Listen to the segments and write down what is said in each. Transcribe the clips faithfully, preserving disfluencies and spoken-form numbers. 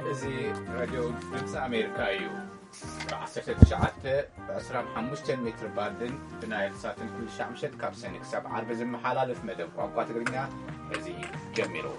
زي راديو دمس أمريكا يو عشرة تشعة بعشرة خمسة متر باردن بنايل ساتن كل شامشة كابسنك سبع عرب زم حلال في مدب وأوقات قرينا زي جميرو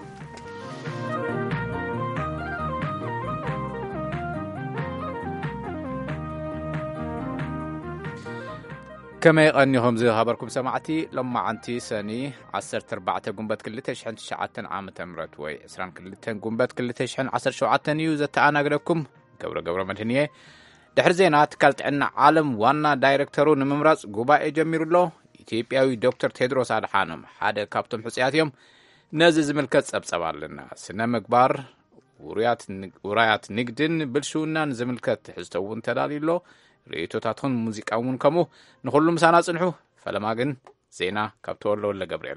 كما يغنيهم زي خبركم سمعتي لما عنتي سني عشرة أربعة قنبات كل تشحن تشعتن عام تمرت وي عسران كل تن قنبات كل تشحن عشر شعاتن يوزت أنا أقولكم قبر قبر مدنية دحر زينات كالت عنا عالم وانا دايركتورو نممرز قباء جمير الله إثيوبياوي دكتور تيدروس أدحانم حدا كابتن حسياتيوم نازز ملكت أبصبار لنا سنة مكبار وريات ورايات نقدن بالشونا نزملكت حزتون تدالي له ريتوتاتون موزيكاون كمو نخلو مسانا صنحو فلما جن زينا كابتولو ولا جبريل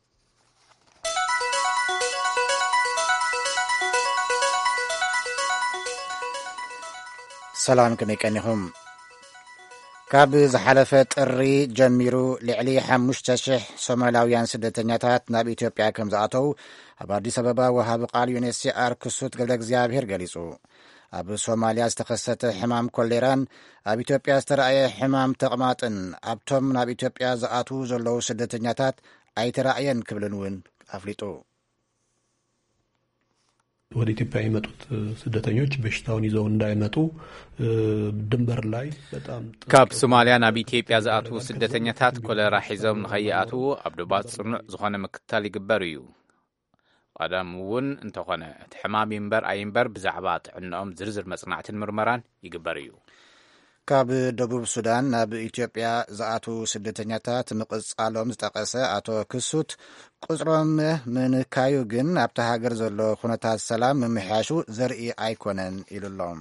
سلام كميكانيهم كاب زحلفة الري جميرو لعلي حمشتشح سومالاويان سدتنياتات ناب إثيوبيا كم زعتو أبادي سببا وهاب قال يونسي آر كسوت قلق زيابهر قليسو أب سوماليا استخصت حمام كوليران أب إثيوبيا استرأي حمام تقماتن أبتم ناب إثيوبيا زعتو زلو سدتنياتات أي ترأيين كبلنون أفليتو ወደ ኢትዮጵያ የመጡት ስደተኞች በሽታውን ይዘው እንዳይመጡ ድንበር ላይ በጣም ካብ ሶማሊያ ናብ ኢትዮጵያ ዝኣቱ ስደተኛታት ኮለራ ሒዞም ንኸይኣቱ ኣብ ድባት ጽኑዕ ዝኾነ ምክትታል ይግበር እዩ ቀደም እውን እንተኾነ እቲ ሕማም ይንበር ኣይንበር ብዛዕባ ጥዕንኦም ዝርዝር መጽናዕትን ምርመራን ይግበር እዩ ካብ ደቡብ ሱዳን ናብ ኢትዮጵያ ዝኣቱ ስደተኛታት ምቕጻሎም ዝጠቐሰ ኣቶ ክሱት ቁጽሮም ምንካዩ ግን ኣብቲ ሃገር ዘሎ ኩነታት ሰላም ምምሕያሹ ዘርኢ ኣይኮነን ኢሉሎም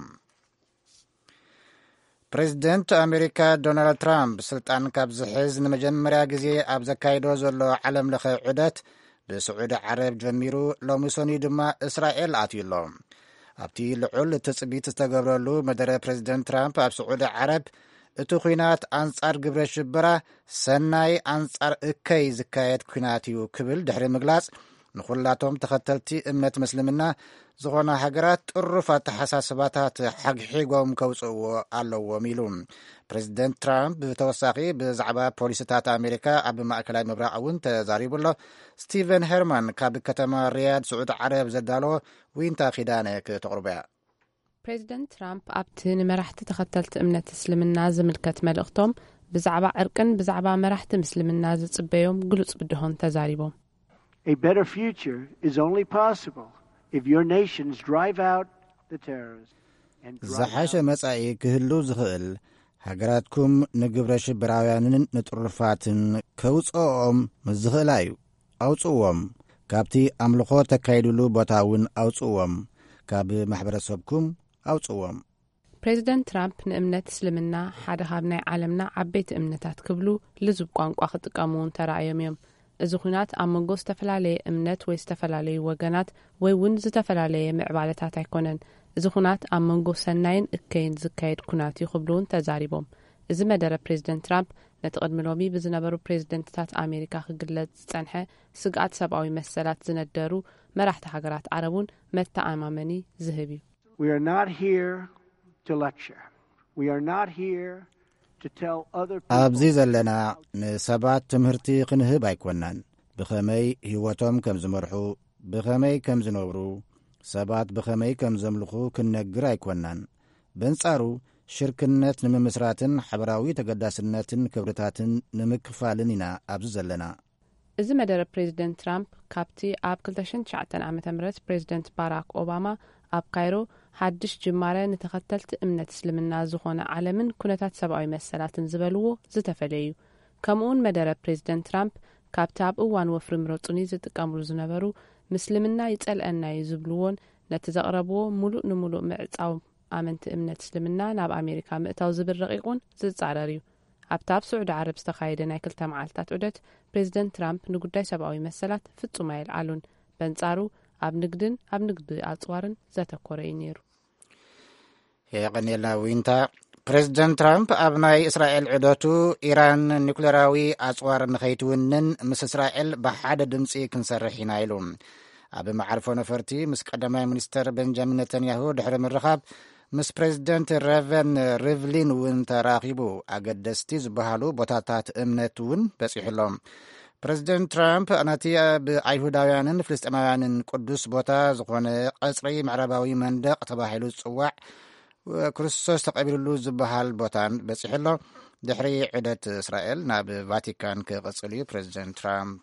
ፕሬዚደንት ኣሜሪካ ዶናልድ ትራምፕ ስልጣን ካብ ዝሕዝ ንመጀመርያ ግዜ ኣብ ዘካይዶ ዘሎ ዓለም ለኸ ዑደት ብስዑድ ዓረብ ጀሚሩ ሎሚ ሰኒ ድማ እስራኤል ኣትዩሎም ኣብቲ ልዑል ትጽቢት ዝተገብረሉ መደረ ፕሬዚደንት ትራምፕ ኣብ ስዑድ ዓረብ እቲ ኩናት ኣንጻር ግብረ ሽበራ ሰናይ ኣንጻር እከይ ዝካየድ ኩናት እዩ ክብል ድሕሪ ምግላጽ ንኹላቶም ተኸተልቲ እምነት ምስልምና ዝኾነ ሃገራት ጥሩፍ ኣተሓሳስባታት ሓግሒጎም ከውፅእዎ ኣለዎም ኢሉ ፕሬዚደንት ትራምፕ ብተወሳኺ ብዛዕባ ፖሊስታት ኣሜሪካ ኣብ ማእከላይ ምብራቕ እውን ተዛሪቡሎ ስቲቨን ሄርማን ካብ ከተማ ሪያድ ስዑድ ዓረብ ዘዳለዎ ዊንታ ኺዳነ ከተቕርበያ ፕሬዚደንት ትራምፕ ኣብቲ ንመራሕቲ ተኸተልቲ እምነት እስልምና ዝምልከት መልእኽቶም ብዛዕባ ዕርቅን ብዛዕባ መራሕቲ ምስልምና ዝጽበዮም ግሉጽ ብድሆን ተዛሪቦም A better future is only possible if your nations drive out the terrorists and ዝሓሸ መጻኢ ክህሉ ዝኽእል ሃገራትኩም ንግብረ ሽብራውያንን ንጥሩፋትን ከውፅኦም ምዝኽእላ እዩ ኣውፅዎም ካብቲ ኣምልኾ ተካይድሉ ቦታ እውን ኣውፅዎም ካብ ማሕበረሰብኩም ኣውፅዎም ፕሬዚደንት ትራምፕ ንእምነት እስልምና ሓደ ካብ ናይ ዓለምና ዓበይቲ እምነታት ክብሉ ልዙብ ቋንቋ ክጥቀሙን ተራእዮም እዮም እዚ ኩናት ኣብ መንጎ ዝተፈላለየ እምነት ወይ ዝተፈላለየ ወገናት ወይ እውን ዝተፈላለየ ምዕባለታት ኣይኮነን እዚ ኩናት ኣብ መንጎ ሰናይን እከይን ዝካየድ ኩናት እዩ ክብሉን ተዛሪቦም እዚ መደረ ፕሬዚደንት ትራምፕ ነቲ ቅድሚ ሎሚ ብዝነበሩ ፕሬዚደንትታት ኣሜሪካ ክግለጽ ዝጸንሐ ስግኣት ሰብኣዊ መሰላት ዝነደሩ መራሕቲ ሃገራት ዓረቡን መተኣማመኒ ዝህብ እዩ We are not here to lecture. We are not here to tell other people. ኣብዚ ዘለና ንሰባት ትምህርቲ ክንህብ ኣይኮናን ብኸመይ ህይወቶም ከም ዝመርሑ ብኸመይ ከም ዝነብሩ ሰባት ብኸመይ ከም ዘምልኹ ክንነግር ኣይኮናን በንጻሩ ሽርክነት ንምምስራትን ሓበራዊ ተገዳስነትን ክብርታትን ንምክፋልን ኢና ኣብዚ ዘለና እዚ መደረ ፕሬዚደንት ትራምፕ ካብቲ ኣብ ክልተ ሺህ ወተስዓተ ዓመተ ምህረት ፕሬዚደንት ባራክ ኦባማ ኣብ ካይሮ ሓድሽ ጅማረ ንተኸተልቲ እምነት እስልምና ዝኾነ ዓለምን ኩነታት ሰብኣዊ መሰላትን ዝበልዎ ዝተፈለዩ ከምኡውን መደረ ፕሬዚደንት ትራምፕ ካብቲ ኣብ እዋን ወፍሪ ምረጹኒ ዝጥቀምሉ ዝነበሩ ምስልምና ይጸልአና እዩ ዝብልዎን ነቲ ዘቕረብዎ ሙሉእ ንሙሉእ ምዕጻው ኣመንቲ እምነት እስልምና ናብ ኣሜሪካ ምእታው ዝብል ረቂቁን ዝጻረር እዩ ኣብቲ ኣብ ስዑድ ዓረብ ዝተኻየደ ናይ ክልተ መዓልትታት ዑደት ፕሬዚደንት ትራምፕ ንጉዳይ ሰብኣዊ መሰላት ፍጹም ኣይልዓሉን በንጻሩ ኣብ ንግድን ኣብ ንግዲ ኣጽዋርን ዘተኮረ እዩ ነይሩ የቀኔልና ዊንታ ፕሬዚደንት ትራምፕ ኣብ ናይ እስራኤል ዑደቱ ኢራን ኒኩሌራዊ ኣጽዋር ንኸይትውንን ምስ እስራኤል ብሓደ ድምፂ ክንሰርሕ ኢና ኢሉ ኣብ መዓርፎ ነፈርቲ ምስ ቀዳማይ ሚኒስተር ቤንጃሚን ነተንያሁ ድሕሪ ምርኻብ ምስ ፕሬዚደንት ሬቨን ሪቭሊን እውን ተራኺቡ ኣገደስቲ ዝበሃሉ ቦታታት እምነት እውን በፂሑሎም። ፕሬዚደንት ትራምፕ ነቲ ብኣይሁዳውያንን ፍልስጥማውያንን ቅዱስ ቦታ ዝኾነ ቀጽሪ ምዕራባዊ መንደቕ ተባሂሉ ዝጽዋዕ ክርስቶስ ተቐቢሉሉ ዝበሃል ቦታን በፂሕሎ ድሕሪ ዑደት እስራኤል ናብ ቫቲካን ክቕጽል እዩ። ፕሬዚደንት ትራምፕ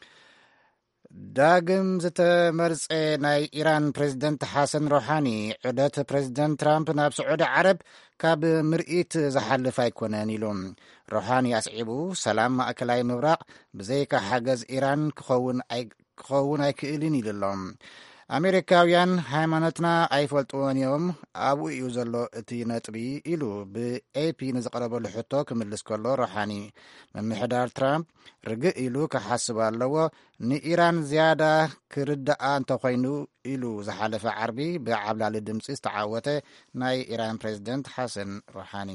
ዳግም ዝተመርፀ ናይ ኢራን ፕሬዚደንት ሓሰን ሮሓኒ ዑደት ፕሬዚደንት ትራምፕ ናብ ስዑዲ ዓረብ ካብ ምርኢት ዝሓልፍ ኣይኮነን ኢሉ ሮሓኒ ኣስዒቡ ሰላም ማእከላይ ምብራቕ ብዘይካ ሓገዝ ኢራን ክኸውን ኣይክእልን ኢሉሎም። ኣሜሪካውያን ሃይማኖትና ኣይፈልጥዎን እዮም ኣብኡ እዩ ዘሎ እቲ ነጥቢ ኢሉ ብኤፒ ንዝቐረበሉ ሕቶ ክምልስ ከሎ ሮሓኒ ምምሕዳር ትራምፕ ርግእ ኢሉ ክሓስብ ኣለዎ ንኢራን ዝያዳ ክርዳኣ እንተኮይኑ ኢሉ ዝሓለፈ ዓርቢ ብዓብላሊ ድምፂ ዝተዓወተ ናይ ኢራን ፕሬዚደንት ሓሰን ሮሓኒ።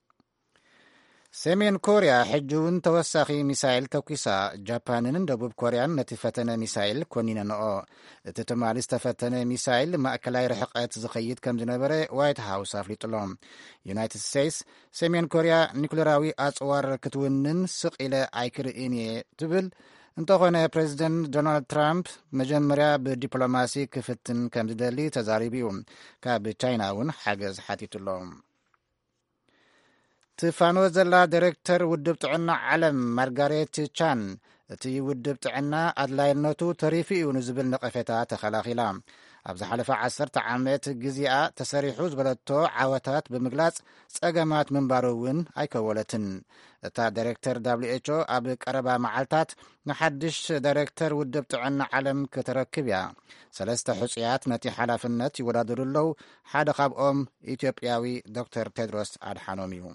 ሰሜን ኮርያ ሕጂ እውን ተወሳኺ ሚሳይል ተኪሳ ጃፓንን ደቡብ ኮርያን ነቲ ፈተነ ሚሳይል ኮኒነንኦ። እቲ ትማሊ ዝተፈተነ ሚሳይል ማእከላይ ርሕቀት ዝኸይድ ከም ዝነበረ ዋይት ሃውስ ኣፍሊጡሎም። ዩናይትድ ስቴትስ ሰሜን ኮርያ ኒኩሌራዊ ኣጽዋር ክትውንን ስቕ ኢለ ኣይክርኢን እየ ትብል እንተኾነ ፕሬዚደንት ዶናልድ ትራምፕ መጀመርያ ብዲፕሎማሲ ክፍትን ከም ዝደሊ ተዛሪቡ እዩ። ካብ ቻይና እውን ሓገዝ ሓቲቱሎም። ትፋኖ ዘላ ዲሬክተር ውድብ ጥዕና ዓለም ማርጋሬት ቻን እቲ ውድብ ጥዕና ኣድላይነቱ ተሪፉ እዩ ንዝብል ነቐፌታ ተኸላኺላ። ኣብ ዝሓለፈ ዓሰርተ ዓመት ግዜኣ ተሰሪሑ ዝበለቶ ዓወታት ብምግላጽ ጸገማት ምንባሩ እውን ኣይከወለትን። እታ ዲሬክተር ዳብሊው ኤች ኦ ኣብ ቀረባ መዓልታት ንሓድሽ ዲሬክተር ውድብ ጥዕና ዓለም ክትረክብ እያ። ሰለስተ ሕፁያት ነቲ ሓላፍነት ይወዳደሩለው። ሓደ ካብኦም ኢትዮጵያዊ ዶክተር ቴድሮስ ኣድሓኖም እዩ።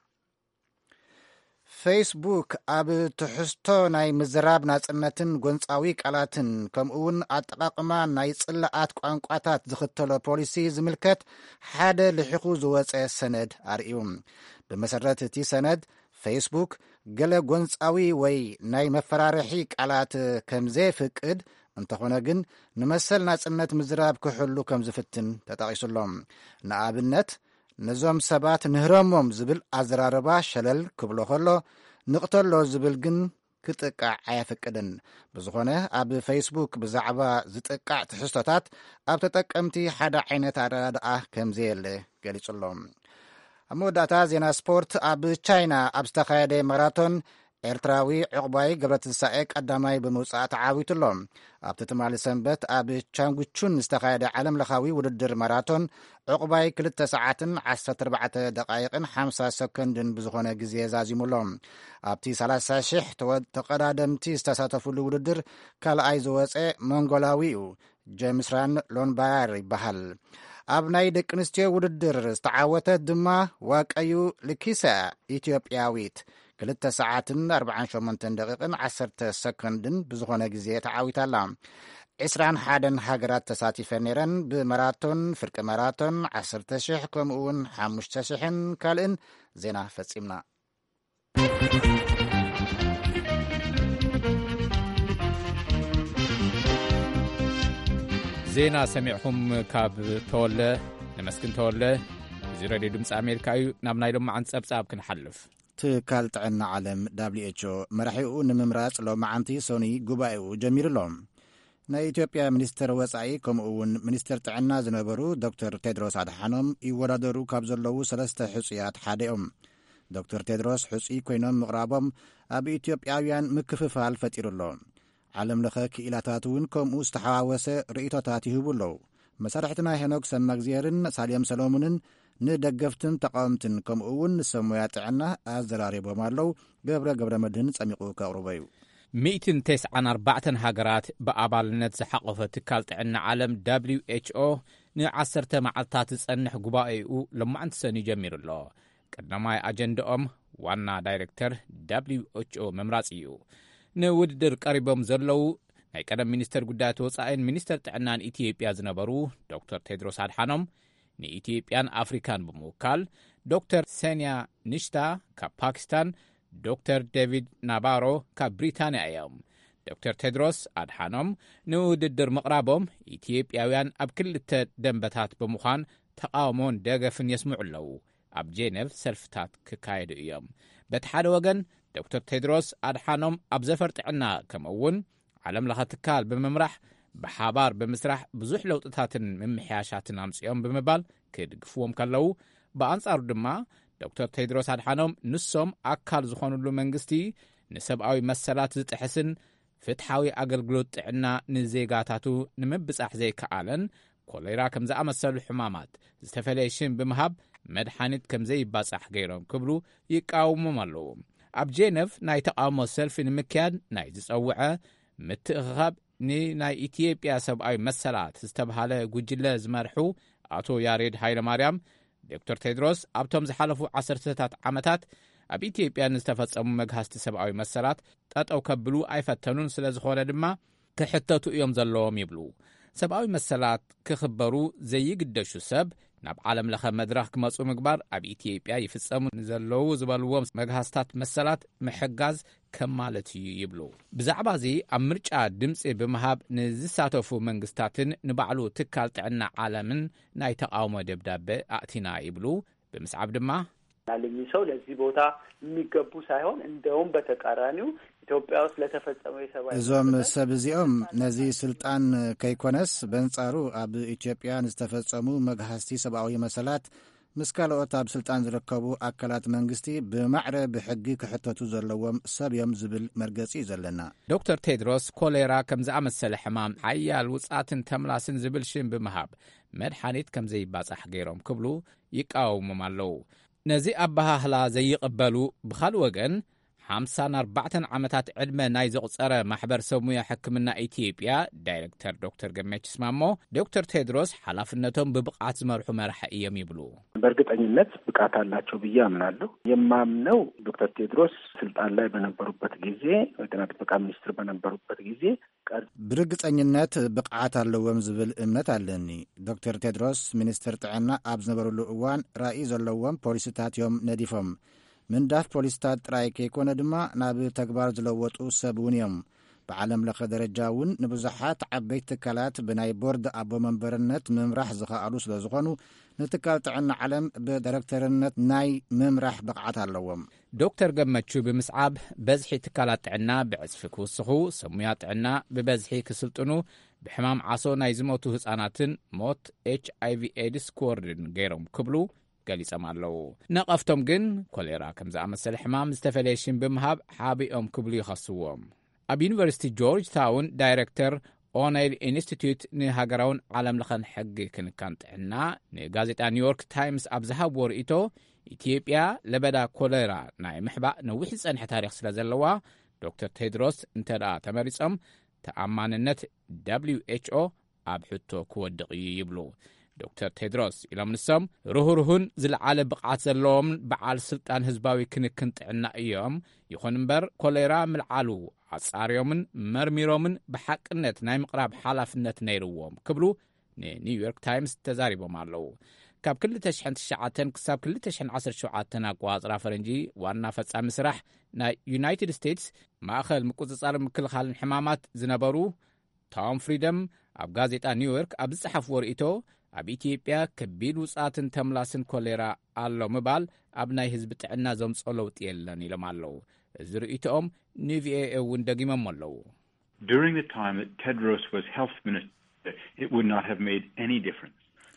ፌስቡክ ኣብ ትሕዝቶ ናይ ምዝራብ ናጽነትን ጎንፃዊ ቃላትን ከምኡውን ኣጠቓቕማ ናይ ጽላኣት ቋንቋታት ዝኽተሎ ፖሊሲ ዝምልከት ሓደ ልሒኹ ዝወፀ ሰነድ ኣርእዩ። ብመሰረት እቲ ሰነድ ፌስቡክ ገለ ጎንፃዊ ወይ ናይ መፈራርሒ ቃላት ከም ዘይፍቅድ እንተኾነ ግን ንመሰል ናጽነት ምዝራብ ክሕሉ ከም ዝፍትን ተጠቒሱሎም። ንኣብነት ነዞም ሰባት ንህረሞም ዝብል ኣዘራርባ ሸለል ክብሎ ከሎ ንቕተሎ ዝብል ግን ክጥቃዕ ኣየፈቅድን። ብዝኾነ ኣብ ፌስቡክ ብዛዕባ ዝጥቃዕ ትሕዝቶታት ኣብ ተጠቀምቲ ሓደ ዓይነት ኣረዳድኣ ከም ዘየለ ገሊጹሎም። ኣብ መወዳእታ ዜና ስፖርት ኣብ ቻይና ኣብ ዝተኻየደ ማራቶን ኤርትራዊ ዕቑባይ ገብረትንሳኤ ቀዳማይ ብምውፃእ ተዓዊቱሎም። ኣብቲ ትማሊ ሰንበት ኣብ ቻንጉቹን ዝተኻየደ ዓለም ለኻዊ ውድድር ማራቶን ዕቑባይ ክልተ ሰዓትን ዓሰርተ ኣርባዕተ ደቃይቕን ሓምሳ ሰከንድን ብዝኾነ ግዜ ዛዚሙሎም። ኣብቲ ሰላሳ ሽሕ ተቐዳደምቲ ዝተሳተፉሉ ውድድር ካልኣይ ዝወፀ መንጎላዊ እዩ ጀምስራን ሎንባያር ይበሃል። ኣብ ናይ ደቂ ኣንስትዮ ውድድር ዝተዓወተት ድማ ዋቀዩ ልኪሳ ኢትዮጵያዊት ክልተ ሰዓትን ኣርባዓን ሸሞንተን ደቂቕን ዓሰርተ ሰከንድን ብዝኾነ ግዜ ተዓዊታላ። ዒስራን ሓደን ሃገራት ተሳቲፈን ነይረን። ብማራቶን ፍርቂ ማራቶን ዓሰርተ ሽሕ ከምኡውን ሓሙሽተ ሽሕን ካልእን ዜና ፈጺምና። ዜና ሰሚዕኹም ካብ ተወለ ንመስክን ተወለ እዚ ሬድዮ ድምፂ ኣሜሪካ እዩ። ናብ ናይ ሎማዓንቲ ጸብጻብ ክንሓልፍ። ትካል ጥዕና ዓለም ዳብሊው ኤች ኦ መራሒኡ ንምምራጽ ሎማዓንቲ ሶኒ ጉባኤኡ ጀሚሩሎም። ናይ ኢትዮጵያ ሚኒስትር ወጻኢ ከምኡውን ሚኒስትር ጥዕና ዝነበሩ ዶክተር ቴድሮስ ኣድሓኖም ይወዳደሩ ካብ ዘለዉ ሰለስተ ሕፁያት ሓደ እዮም። ዶክተር ቴድሮስ ሕፁይ ኮይኖም ምቕራቦም ኣብ ኢትዮጵያውያን ምክፍፋል ፈጢሩሎ። ዓለም ለኸ ክኢላታት እውን ከምኡ ዝተሓዋወሰ ርእቶታት ይህቡ ኣለዉ። መሳርሕትና ሄኖክ ሰማግዜርን ሳልዮም ሰሎሙንን ንደገፍትን ተቃወምትን ከምኡውን ንሰሙያ ጥዕና ኣዘራሪቦም ኣለው። ገብረ ገብረ መድህን ጸሚቑ ከቕርበ እዩ። ሚእትን ተስዓን ኣርባዕተን ሃገራት ብኣባልነት ዝሓቆፈ ትካል ጥዕና ዓለም ዳብሊው ኤች ኦ ንዓሰርተ መዓልትታት ዝጸንሕ ጉባኤኡ ሎማዓንቲ ሰኒ ጀሚሩ ኣሎ። ቀዳማይ ኣጀንዳኦም ዋና ዳይሬክተር ዳብሊው ኤች ኦ መምራጽ እዩ። ንውድድር ቀሪቦም ዘለዉ ናይ ቀደም ሚኒስተር ጉዳያት ወጻኢን ሚኒስተር ጥዕናን ኢትዮጵያ ዝነበሩ ዶክተር ቴድሮስ ኣድሓኖም ንኢትዮጵያን ኣፍሪካን ብምውካል ዶክተር ሴንያ ንሽታ ካብ ፓኪስታን፣ ዶክተር ዴቪድ ናባሮ ካብ ብሪታንያ እዮም። ዶክተር ቴድሮስ ኣድሓኖም ንውድድር ምቕራቦም ኢትዮጵያውያን ኣብ ክልተ ደንበታት ብምዃን ተቃውሞን ደገፍን የስምዑ ኣለዉ። ኣብ ጄኔቭ ሰልፍታት ክካየዱ እዮም። በቲ ሓደ ወገን ዶክተር ቴድሮስ ኣድሓኖም ኣብ ዘፈርጥዕና ከምኡውን ዓለም ለኸ ትካል ብምምራሕ ብሓባር ብምስራሕ ብዙሕ ለውጥታትን ምምሕያሻትን ኣምፅኦም ብምባል ክድግፍዎም ከለዉ፣ ብኣንጻሩ ድማ ዶክተር ቴድሮስ ኣድሓኖም ንሶም ኣካል ዝኾኑሉ መንግስቲ ንሰብኣዊ መሰላት ዝጥሕስን ፍትሓዊ ኣገልግሎት ጥዕና ንዜጋታቱ ንምብጻሕ ዘይከኣለን ኮሌራ ከም ዝኣመሰሉ ሕማማት ዝተፈለየ ሽም ብምሃብ መድሓኒት ከም ዘይባጻሕ ገይሮም ክብሉ ይቃወሞም ኣለዉ። ኣብ ጄኔቭ ናይ ተቃውሞ ሰልፊ ንምክያድ ናይ ዝጸውዐ ምትእኽኻብ ንናይ ኢትዮጵያ ሰብኣዊ መሰላት ዝተብሃለ ጉጅለ ዝመርሑ ኣቶ ያሬድ ሃይለማርያም ዶክተር ቴድሮስ ኣብቶም ዝሓለፉ ዓሰርተታት ዓመታት ኣብ ኢትዮጵያ ንዝተፈጸሙ መግሃስቲ ሰብኣዊ መሰላት ጠጠው ከብሉ ኣይፈተኑን፣ ስለ ዝኾነ ድማ ክሕተቱ እዮም ዘለዎም ይብሉ። ሰብኣዊ መሰላት ክኽበሩ ዘይግደሹ ሰብ ናብ ዓለም ለኸ መድረኽ ክመፁ ምግባር ኣብ ኢትዮጵያ ይፍጸሙ ንዘለዉ ዝበልዎም መግሃስታት መሰላት ምሕጋዝ ከም ማለት እዩ ይብሉ። ብዛዕባ እዚ ኣብ ምርጫ ድምፂ ብምሃብ ንዝሳተፉ መንግስታትን ንባዕሉ ትካል ጥዕና ዓለምን ናይ ተቃውሞ ደብዳቤ ኣእቲና ይብሉ። ብምስዓብ ድማ ለሚ ሰው ለዚህ ቦታ የሚገቡ ሳይሆን እንደውም በተቃራኒው ኢትዮጵያ ውስጥ ለተፈጸመው የሰብአዊ እዞም ሰብ እዚኦም ነዚ ስልጣን ከይኮነስ በንጻሩ ኣብ ኢትዮጵያ ዝተፈጸሙ መግሃስቲ ሰብኣዊ መሰላት ምስ ካልኦት ኣብ ስልጣን ዝርከቡ ኣካላት መንግስቲ ብማዕረ ብሕጊ ክሕተቱ ዘለዎም ሰብ እዮም ዝብል መርገጺ ዘለና። ዶክተር ቴድሮስ ኮሌራ ከም ዝኣመሰለ ሕማም ሓያል ውጻትን ተምላስን ዝብል ሽም ብምሃብ መድሓኒት ከም ዘይባጻሕ ገይሮም ክብሉ ይቃወሞም ኣለዉ። ነዚ ኣባሃህላ ዘይቕበሉ ብኻልእ ወገን ሓምሳን ኣርባዕተን ዓመታት ዕድመ ናይ ዘቝፀረ ማሕበር ሰብ ሙያ ሕክምና ኢትዮጵያ ዳይሬክተር ዶክተር ገመችስ ማሞ ዶክተር ቴድሮስ ሓላፍነቶም ብብቃት ዝመርሑ መራሒ እዮም ይብሉ። በእርግጠኝነት ብቃት አላቸው ብዬ አምናለሁ። የማምነው ዶክተር ቴድሮስ ስልጣን ላይ በነበሩበት ጊዜ የጤና ጥበቃ ሚኒስትር በነበሩበት ጊዜ ብርግጠኝነት ብቃት ኣለዎም ዝብል እምነት ኣለኒ። ዶክተር ቴድሮስ ሚኒስትር ጥዕና ኣብ ዝነበሩሉ እዋን ራእይ ዘለዎም ፖሊሲታት እዮም ነዲፎም። ምንዳፍ ፖሊስታት ጥራይ ከይኮነ ድማ ናብ ተግባር ዝለወጡ ሰብ እውን እዮም። ብዓለም ለኸ ደረጃ እውን ንብዙሓት ዓበይቲ ትካላት ብናይ ቦርድ ኣቦ መንበርነት ምምራሕ ዝኽኣሉ ስለ ዝኾኑ ንትካል ጥዕና ዓለም ብዳይሬክተርነት ናይ ምምራሕ ብቕዓት ኣለዎም። ዶክተር ገመቹ ብምስዓብ በዝሒ ትካላት ጥዕና ብዕጽፊ ክውስኹ፣ ሰብ ሙያ ጥዕና ብበዝሒ ክስልጥኑ፣ ብሕማም ዓሶ ናይ ዝሞቱ ህፃናትን ሞት ኤች ኣይ ቪ ኤድስ ክወርድን ገይሮም ክብሉ ገሊጾም ኣለዉ። ነቐፍቶም ግን ኮሌራ ከም ዝኣመሰለ ሕማም ዝተፈለየ ሽም ብምሃብ ሓቢኦም ክብሉ ይኸስዎም። ኣብ ዩኒቨርሲቲ ጆርጅ ታውን ዳይሬክተር ኦኔል ኢንስቲትዩት ንሃገራውን ዓለም ለኸን ሕጊ ክንካን ጥዕና ንጋዜጣ ኒውዮርክ ታይምስ ኣብ ዝሃብዎ ርእቶ ኢትዮጵያ ለበዳ ኮሌራ ናይ ምሕባእ ነዊሕ ዝጸንሐ ታሪክ ስለ ዘለዋ ዶክተር ቴድሮስ እንተ ደኣ ተመሪጾም ተኣማንነት ደብሊው ኤች ኦ ኣብ ሕቶ ክወድቕ እዩ ይብሉ። ዶክተር ቴድሮስ ኢሎም ንሶም ርህርሁን ዝለዓለ ብቕዓት ዘለዎም በዓል ስልጣን ህዝባዊ ክንክን ጥዕና እዮም። ይኹን እምበር ኮሌራ ምልዓሉ ኣጻርዮምን መርሚሮምን ብሓቅነት ናይ ምቕራብ ሓላፍነት ነይርዎም ክብሉ ንኒውዮርክ ታይምስ ተዛሪቦም ኣለዉ። ካብ ክልተ ሽሕን ትሽዓተን ክሳብ ክልተ ሽሕን ዓሰርተ ሸውዓተ ኣቆጻጽራ ፈረንጂ ዋና ፈጻሚ ስራሕ ናይ ዩናይትድ ስቴትስ ማእኸል ምቁጽጻርን ምክልኻልን ሕማማት ዝነበሩ ቶም ፍሪደም ኣብ ጋዜጣ ኒውዮርክ ኣብ ዝጸሓፍዎ ርእቶ ኣብ ኢትዮጵያ ከቢድ ውጻትን ተምላስን ኮሌራ ኣሎ ምባል ኣብ ናይ ህዝቢ ጥዕና ዘምጾ ለውጢ የለን ኢሎም ኣለዉ። እዚ ርእቶኦም ንቪኦኤ እውን ደጊሞም ኣለዉ። During the time that Tedros was health minister, it would not have made any difference.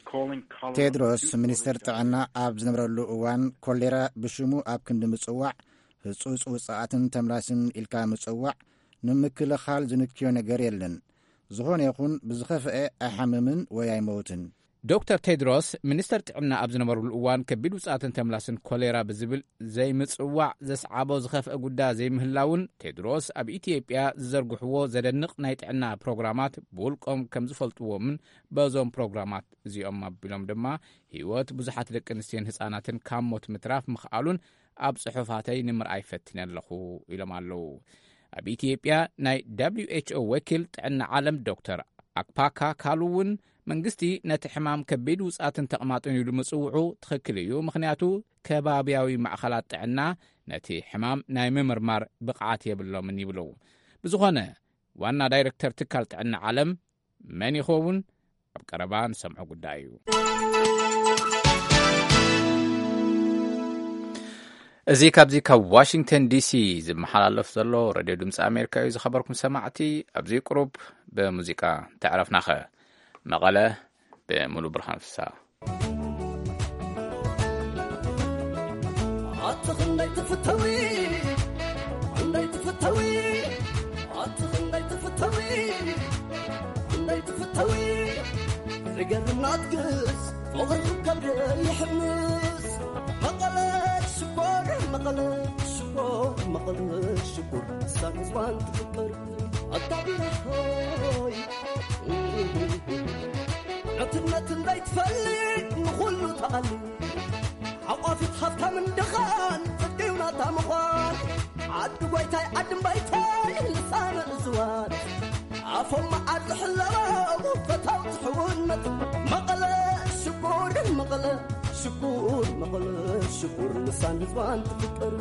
ቴድሮስ ሚኒስትር ጥዕና ኣብ ዝነበረሉ እዋን ኮሌራ ብሽሙ ኣብ ክንዲ ምጽዋዕ ህጹጽ ውጻኣትን ተምላስን ኢልካ ምጽዋዕ ንምክልኻል ዝንክዮ ነገር የለን። ዝኾነ ይኹን ብዝኸፍአ ኣይሓምምን ወይ ኣይመውትን። ዶክተር ቴድሮስ ሚኒስተር ጥዕና ኣብ ዝነበሩሉ እዋን ከቢድ ውጻእትን ተምላስን ኮሌራ ብዝብል ዘይምጽዋዕ ዘስዓቦ ዝኸፍአ ጉዳይ ዘይምህላውን ቴድሮስ ኣብ ኢትዮጵያ ዝዘርግሕዎ ዘደንቕ ናይ ጥዕና ፕሮግራማት ብውልቆም ከም ዝፈልጥዎምን በዞም ፕሮግራማት እዚኦም ኣቢሎም ድማ ህይወት ብዙሓት ደቂ ኣንስትዮን ህፃናትን ካብ ሞት ምትራፍ ምኽኣሉን ኣብ ጽሑፋተይ ንምርኣይ ፈትነ ኣለኹ ኢሎም ኣለዉ። ኣብ ኢትዮጵያ ናይ ደብሊው ኤች ኦ ወኪል ጥዕና ዓለም ዶክተር ኣክፓካ ካሉውን መንግስቲ ነቲ ሕማም ከቢድ ውጻእትን ተቕማጥን ኢሉ ምጽውዑ ትኽክል እዩ፣ ምኽንያቱ ከባብያዊ ማእኸላት ጥዕና ነቲ ሕማም ናይ ምምርማር ብቕዓት የብሎምን ይብሉ። ብዝኾነ ዋና ዳይሬክተር ትካል ጥዕና ዓለም መን ይኸውን ኣብ ቀረባ ንሰምዖ ጉዳይ እዩ። እዚ ካብዚ ካብ ዋሽንግተን ዲሲ ዝመሓላለፍ ዘሎ ሬድዮ ድምፂ ኣሜሪካ እዩ። ዝኸበርኩም ሰማዕቲ ኣብዚ ቅሩብ ብሙዚቃ ተዕረፍናኸ መቐለ ብሙሉ ብርሃን ፍሳ أتخني تفتوي عندي تفتوي أتخني تفتوي عندي تفتوي رجال ناتقس فوق قبل يحمس مقلة شكور مقلة شكور مقلة شكور سانز وان تفكر الطبيعي هاي عتمة اللي تفلي نخلو تعلي عقافي تخافك من دخان فكيونا تامخوان عدو بيتاي عدم بيتاي لسان الزوان عفو ما عد حلوه فتاو تحونت مقلة شكور مقلة شكور مقلة شكور لسان الزوان تفكر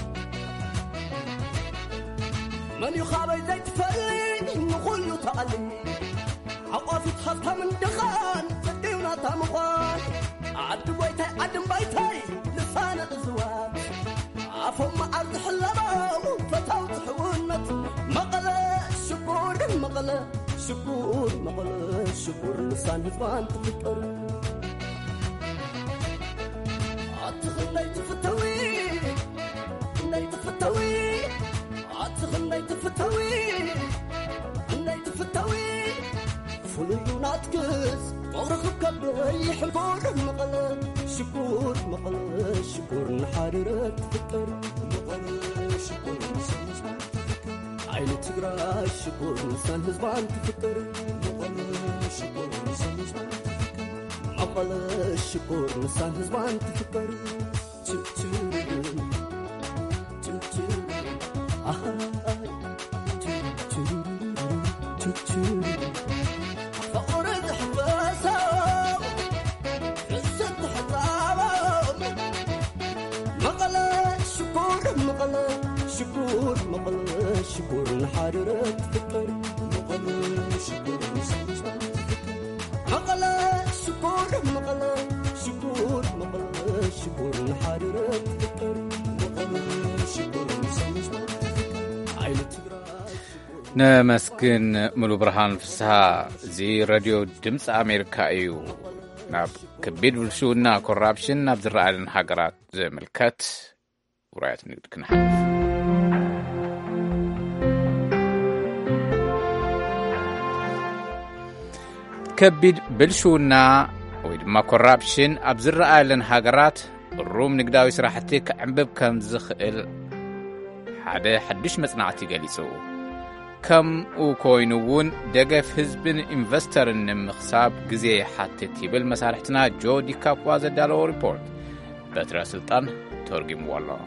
من يخابي زي تفلي نخلو تعلي عقافي تخافك من دخان فكيونا تامخوان عدو بيتاي عدم بيتاي لسان الزواج عفو ما عرض حلبه فتاو تحونت مقلة شكور مقلة شكور مقلة شكور لسان الزواج تفكر أتخلي تفتوي اللي تفتوي أتخلي تفتوي اللي تفتوي فليونات كز ورخب كبري حبور مقلة شكور مقلة شكور نحررك تفكر مقلة شكور عيني تقرا شكور لسان هزبان تفكر مقلة شكور لسان هزبان مقلة شكور لسان هزبان تفكر شكور مقلة شكور الحريرة تفكر مقلة شكور مقلة شكور مقلة شكور مقلة شكور الحريرة تفكر مقلة شكور نمسكن ملو برهان فسها زي راديو دمس أمريكا أيو ناب كبير بلشونا كورابشن ناب زرعين حقرات زي ملكات ورايات نقد كنحف كبيد بلشونا ويدما كورابشن أبزر آلن هاجرات الروم نقداوي سراحتك عمبب كم زخل حدا حدش مصنعتي قاليسو كم وكوينوون دقف حزبن انفستر النمخصاب قزي حتى تيبل مسارحتنا جو دي كابواز دالو ريبورت بترا سلطان ترجم والله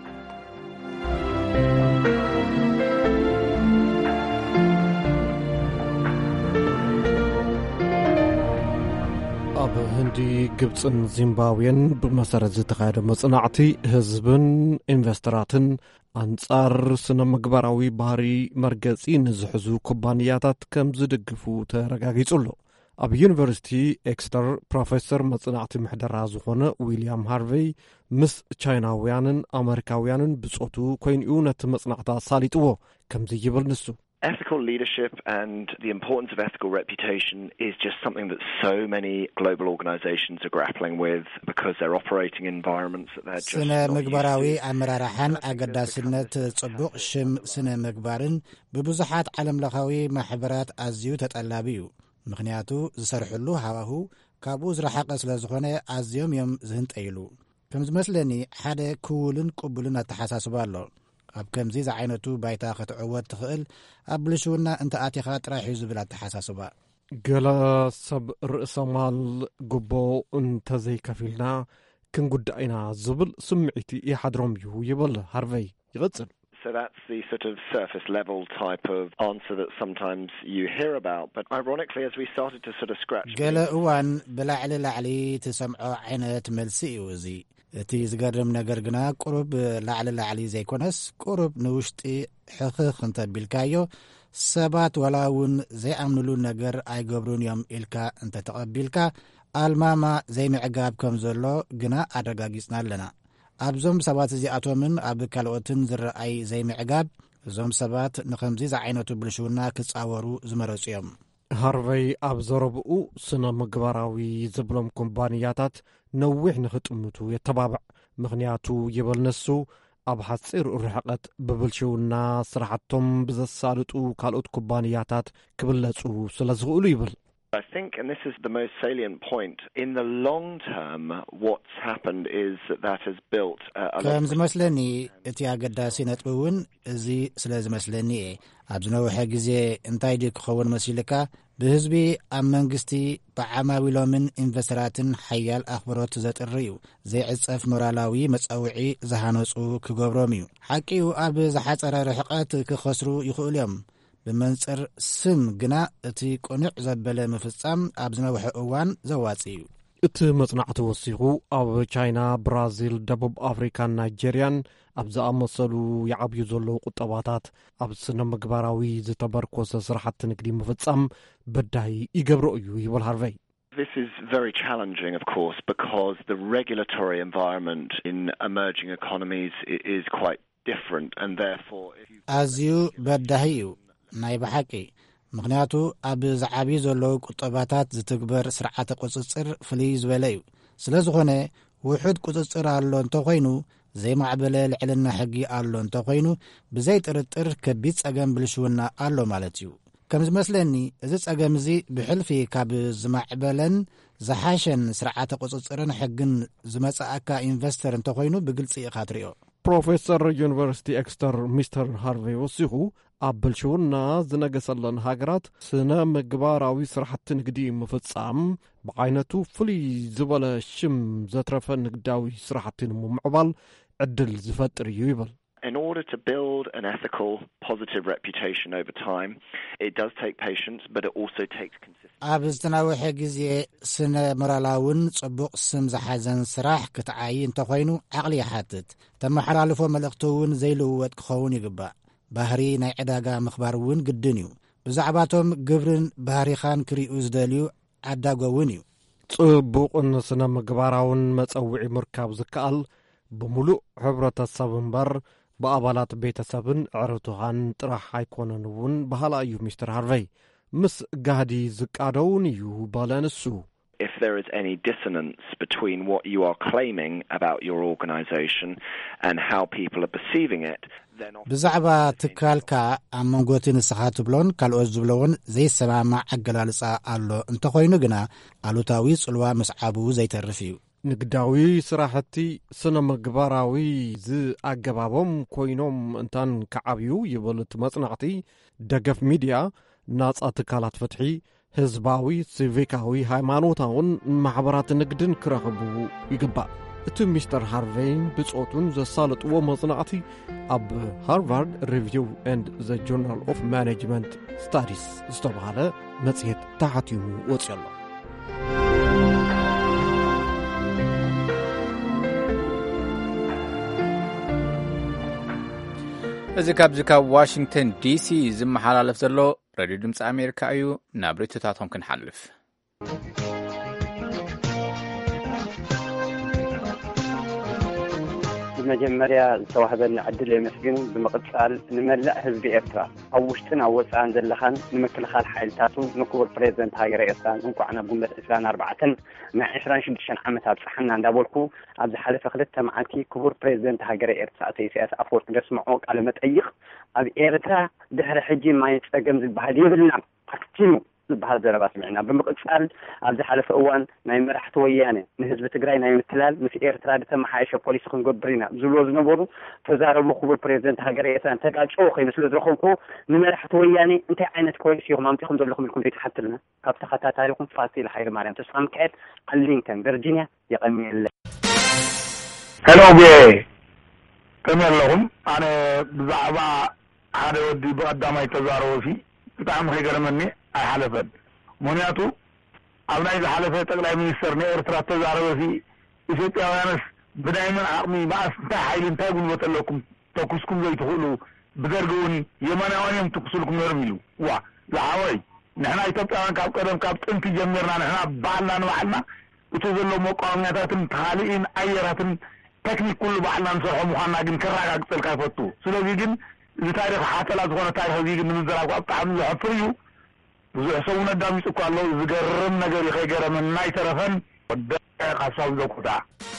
أب هندي قبطن زيمباويان بمسارة زتقايد مصنعتي هزبن انفستراتن أنصار سنة مقبراوي باري مرقزين زحزو كوبانياتات كم زدقفو ترقاقي صلو أب يونيفرسيتي إكستر بروفيسور مصنعتي محدر زخونة ويليام هارفي مس تشايناويانن أمريكاويانن بصوتو كوين يونت مصنعتا صاليتو كم زي يبل نسو. Ethical leadership and the importance of ethical reputation is just something that so many global organizations are grappling with because they're operating in environments that they're just سنة مقبراوي أمرارحان أقدا سنة تصبق شم سنة مقبارن ببزحات علم لخوي محبرات أزيو تتقلابيو مخنياتو زسرحلو هواهو كابوز رحق سلازخونة أزيوم يوم زهنت أيلو كم زمسلني حدا كولن قبلن التحساسبالو أب كمزي زعينتو بايتا خطعوات تخيل أبلشونا انت آتيخا تراحي زبلا تحساسبا قلا سب رئيس مال قبو انت زي كفيلنا كن قد اينا زبل سمعتي اي حدرم يو يبل هارفي يغتسل. So that's the sort of surface level type of answer that sometimes you hear about. But ironically, as we started to sort of scratch... قلا اوان بلعلي لعلي تسمعو عينت ملسي وزي تي زقرم نقرقنا قرب لعلي لعلي زي كونس قرب نوشتي حقيق انت بالكايو ሰባት ወላ እውን ዘይኣምንሉ ነገር ኣይገብሩን እዮም ኢልካ እንተተቐቢልካ ኣልማማ ዘይምዕጋብ ከም ዘሎ ግና ኣረጋጊጽና ኣለና። ኣብዞም ሰባት እዚኣቶምን ኣብ ካልኦትን ዝረአይ ዘይምዕጋብ እዞም ሰባት ንኸምዚ ዝዓይነቱ ብልሽውና ክጻወሩ ዝመረጹ እዮም። ሃርቨይ ኣብ ዘረብኡ ስነ ምግባራዊ ዝብሎም ኩምባንያታት ነዊሕ ንኽጥምቱ የተባብዕ ምኽንያቱ ይበልነሱ ኣብ ሓፂር ርሕቐት ብብልሽውና ስራሕቶም ብዘሳልጡ ካልኦት ኩባንያታት ክብለጹ ስለ ዝኽእሉ ይብል። I think, and this is the most salient point, in the long term, what's happened is that that has built a, a ከም ዝመስለኒ እቲ ኣገዳሲ ነጥቢ እውን እዚ ስለ ዝመስለኒ እየ። ኣብ ዝነውሐ ግዜ እንታይ ድ ክኸውን መሲልካ ብህዝቢ ኣብ መንግስቲ ብዓማዊሎምን ኢንቨስተራትን ሓያል ኣኽብሮት ዘጥሪ እዩ ዘይዕጸፍ ሞራላዊ መጸውዒ ዝሃነጹ ክገብሮም እዩ። ሓቂኡ ኣብ ዝሓፀረ ርሕቐት ክኸስሩ ይኽእሉ እዮም። ብመንጽር ስም ግና እቲ ቁኑዕ ዘበለ ምፍጻም ኣብ ዝነውሐ እዋን ዘዋጽ እዩ። እቲ መጽናዕቲ ወሲኹ ኣብ ቻይና፣ ብራዚል፣ ደቡብ ኣፍሪካን ናይጀርያን ኣብ ዝኣመሰሉ ይዓብዩ ዘለዉ ቁጠባታት ኣብ ስነ ምግባራዊ ዝተበርኮሰ ስራሕቲ ንግዲ ምፍጻም በዳይ ይገብሮ እዩ ይብል ሃርቨይ። This is very challenging, of course, because the regulatory environment in emerging economies is quite different, and therefore ኣዝዩ በዳሂ እዩ ናይ ብሓቂ ምክንያቱ ኣብ ዝዓቢ ዘለዉ ቁጠባታት ዝትግበር ስርዓተ ቁፅፅር ፍልይ ዝበለ እዩ። ስለ ዝኾነ ውሑድ ቁፅፅር ኣሎ እንተኾይኑ ዘይማዕበለ ልዕልና ሕጊ ኣሎ እንተኾይኑ ብዘይ ጥርጥር ከቢድ ጸገም ብልሽውና ኣሎ ማለት እዩ። ከም ዝመስለኒ እዚ ጸገም እዚ ብሕልፊ ካብ ዝማዕበለን ዝሓሸን ስርዓተ ቁፅፅርን ሕግን ዝመጽኣካ ኢንቨስተር እንተኾይኑ ብግልፂ ኢኻ ትሪኦ። ፕሮፌሰር ዩኒቨርሲቲ ኤክስተር ሚስተር ሃርቬይ ወሲኹ ኣብ ብልሽውና ዝነገሰለን ሃገራት ስነ ምግባራዊ ስራሕቲ ንግዲ ምፍጻም ብዓይነቱ ፍሉይ ዝበለ ሽም ዘትረፈ ንግዳዊ ስራሕቲ ንምምዕባል ዕድል ዝፈጥር እዩ ይብል። In order to build an ethical, positive reputation over time, it does take patience, but it also takes consistency. ኣብ ዝተናወሐ ግዜ ስነ ሞራላውን ጽቡቕ ስም ዝሓዘን ስራሕ ክትዓይ እንተኾይኑ ዓቕሊ ይሓትት። ተመሓላልፎ መልእኽቲ እውን ዘይልውወጥ ክኸውን ይግባእ። ባህሪ ናይ ዕዳጋ ምኽባር እውን ግድን እዩ። ብዛዕባቶም ግብርን ባህሪኻን ክሪኡ ዝደልዩ ዓዳጎውን እዩ። ጽቡቕን ስነ ምግባራውን መጸውዒ ምርካብ ዝከኣል ብምሉእ ሕብረተሰብ እምበር ብኣባላት ቤተሰብን ዕርቱኻን ጥራሕ ኣይኮነን እውን ባህላ እዩ ሚስተር ሃርቨይ ምስ ጋህዲ ዝቃደውን እዩ ባለንሱ። If there is any dissonance between what you are claiming about your organization and how people are perceiving it, then ብዛዕባ ትካልካ ኣብ መንጎቲ ንስኻ ትብሎን ካልኦት ዝብሎውን ዘይሰማማዕ ኣገላልጻ ኣሎ እንተኾይኑ ግና ኣሉታዊ ጽልዋ ምስዓቡ ዘይተርፍ እዩ። ንግዳዊ ስራሕቲ ስነ ምግባራዊ ዝኣገባቦም ኮይኖም እንታን ከዓብዩ ይበልት መጽናዕቲ ደገፍ ሚድያ ናጻ ትካላት ፍትሒ ህዝባዊ ሲቪካዊ ሃይማኖታውን ማሕበራት ንግድን ክረኽቡ ይግባእ። እቲ ሚስተር ሃርቬይ ብጾቱን ዘሳለጥዎ መጽናዕቲ ኣብ ሃርቫርድ ሪቪው ኤንድ ዘ ጆርናል ኦፍ ማኔጅመንት ስታዲስ ዝተባሃለ መጽሔት ተሓቲሙ ወፅዩ ኣሎ። እዚ ካብዚ ካብ ዋሽንግተን ዲሲ ዝመሓላለፍ ዘሎ ሬድዮ ድምፂ ኣሜሪካ እዩ። ናብ ሬቶታቶም ክንሓልፍ። ብመጀመርያ ዝተዋህበኒ ዕድል የመስግን። ብምቕጻል ንመላእ ህዝቢ ኤርትራ ኣብ ውሽጥን ኣብ ወፃእን ዘለኻን ንምክልኻል ሓይልታቱ ንክቡር ፕሬዚደንት ሃገረ ኤርትራ እንኳዕ ናብ ጉንበት ዕስራን ኣርባዕተን ናይ ዕስራን ሽዱሽተን ዓመት ኣብፅሓና እንዳበልኩ ኣብ ዝሓለፈ ክልተ መዓልቲ ክቡር ፕሬዚደንት ሃገረ ኤርትራ ኣቶ ኢሳያስ ኣፈወርቂ ዘስምዖ ቃለ መጠይቕ ኣብ ኤርትራ ድሕሪ ሕጂ ማይ ፀገም ዝበሃል የብልና ኣክቲሙ ዝበሃል ዘረባ ስምዕና። ብምቕጻል ኣብ ዝሓለፈ እዋን ናይ መራሕቲ ወያነ ንህዝቢ ትግራይ ናይ ምትላል ምስ ኤርትራ ዝተመሓየሸ ፖሊሲ ክንገብር ኢና ዝብሎ ዝነበሩ ተዛረቡ ክቡር ፕሬዚደንት ሃገረ ኤርትራ ተጋጭዎ ከይመስሎ ዝረኸብኩ ንመራሕቲ ወያነ እንታይ ዓይነት ፖሊሲ ኢኹም ኣምፂኹም ዘለኹም ኢልኩም ዘይተሓትልና ካብ ተኸታታሊኹም ፋሲል ሃይለ ማርያም ተስፋ ሚካኤል ኣርሊንግተን ቨርጂኒያ የቐሚለ። ሄሎ ጌ ከመለኹም ኣነ ብዛዕባ ሓደ ወዲ ብቐዳማይ ተዛረበሲ ብጣዕሚ ከይገረመኒ ኣይሓለፈን። ምክንያቱ ኣብ ናይ ዝሓለፈ ጠቅላይ ሚኒስተር ናይ ኤርትራ ተዛረበሲ ኢትዮጵያውያንስ ብናይ መን ዓቕሚ ማእስ እንታይ ሓይሊ እንታይ ጉልበት ኣለኩም ተኩስኩም ዘይትኽእሉ بدرجون يمناونيم تقصلكم يرميلو وا لعوي نحن إثيوبيان كاب قدم كاب تنتي جميرنا نحن بعلنا نبعلنا وتزلوا مقاومتاتن تخالئين أيراتن تكنيك كل بعلنا نصرحوا مخانا جن كراغا قتل كافتو سلوذي جن لتاريخ حتى لا تكون تاريخ ذي جن من زراق وقطعهم يحفريو سونا دامي سكوا الله زقرم نجري خيجر من ناي ترفن ودقق حساب زوكتا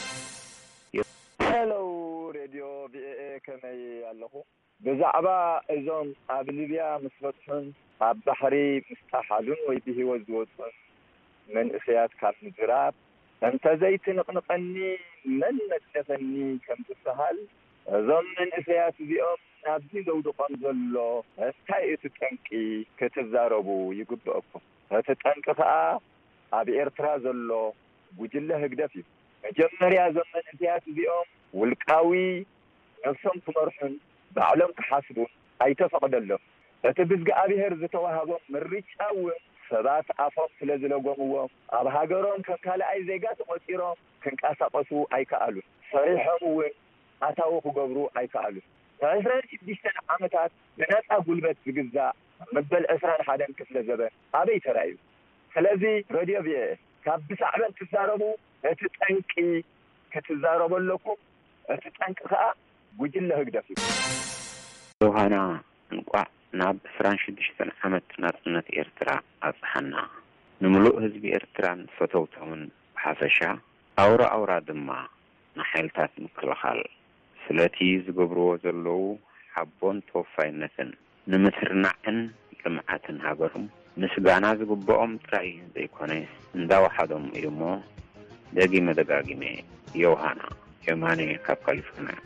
هلو راديو بي اي كمي اللهو بزعبا ازون اب ليبيا مسفتحن اب بحري مستحالون ويبه وزوتون من اسيات كاب مزراب انت زيت نقنقني من نتفني كم تسهل ازون من اسيات بيوم نابزي زودو قنزلو استاي تتنقي كتزاربو يقبأكم تتنقفا اب ايرترا زلو وجله هقدفي مجمريا زمن اسيات بيوم والقاوي نفسهم تمرحن بعلم تحاسبون اي تفقد له فتبزق ابيهر زتوهابو مريچاو سبات افق ስለዝለጎምዎ ኣብ ሃገሮም ከካለ አይ ዜጋት ቆጢሮም ክንቃሳቀሱ አይካአሉ صريحهم አታው ክገብሩ አይካአሉ ታስረን ስድስት ዓመታት በነፃ ጉልበት ዝግዛ መበል عشرين حدን ክፍለ ዘበን አበይ ተራዩ ስለዚህ ሬዲዮ ቢኤ ካብ ብሳዕበን ትዛረቡ እትጠንቂ ክትዛረበለኩም እትጠንቅኻ ጉጅለ ህግደፍ ዮሐና እንቋ ናብ عشرين وستة ዓመት ናጽነት ኤርትራ አጽሐና ንምሉእ ህዝቢ ኤርትራን ፈተውተውን ሓፈሻ አውራ አውራ ድማ ንሓይልታት ምክልኻል ስለቲ ዝገብርዎ ዘለው ሓቦን ተወፋይነትን ንምስርናዕን ልምዓትን ሃገሮም ምስጋና ዝግብኦም ጥራይ ዘይኮነ እንዳወሓዶም እዩሞ ደጊመ ደጋጊመ ዮሐና የማኔ ካብ ካሊፎርኒያ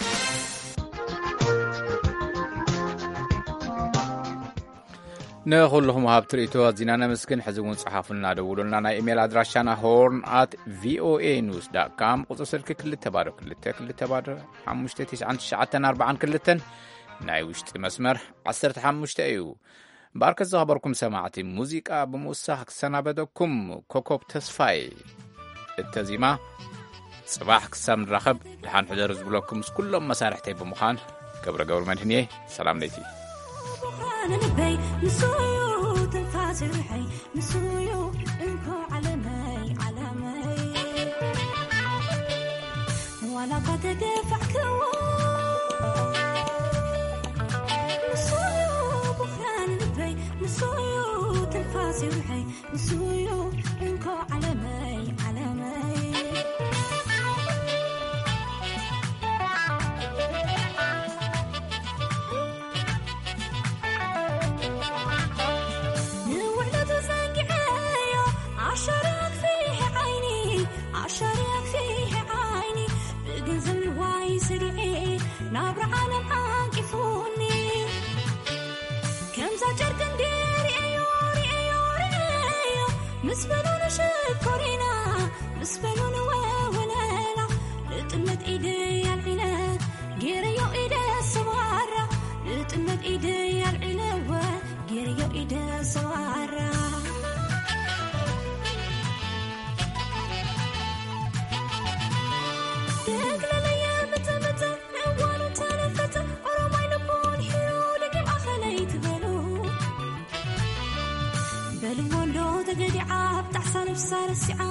نخلهم هاب تريتو زينانا مسكن حزبون صحافنا دولنا نا ايميل ادراشنا horn at v o a news dot com قصو سلك كل تبارك كل كل تبارك خمسة تسعة تسعة أربعة كلتن ناي وشت مسمر عشرة خمسة ايو بارك زهبركم سماعتي موسيقى بموسخ سنابدكم كوكوب تسفاي التزيمه صباح قسم رخب لحن حضر زبلكم كلهم مسارحتي بمخان قبر قبر منهنيه سلام ليتي نبي نسويو تنفاس الحي نسويو انكو علمي علمي ولا قد دفعكو نسويو بخران نبي نسويو تنفاس الحي نسويو انكو علمي علمي عشرك فيه عيني بقنزم الواي سريعي نابر عالم عاقفوني كم زجر قنديري ايوري ايوري ايو مسبلون شكرنا مسبلون وولينا لطمت ايدي العلا قيريو ايدي السوارة لطمت ايدي العلا قيريو ايدي السوارة بالمولو تقدي عاب تحصل بصار السعادة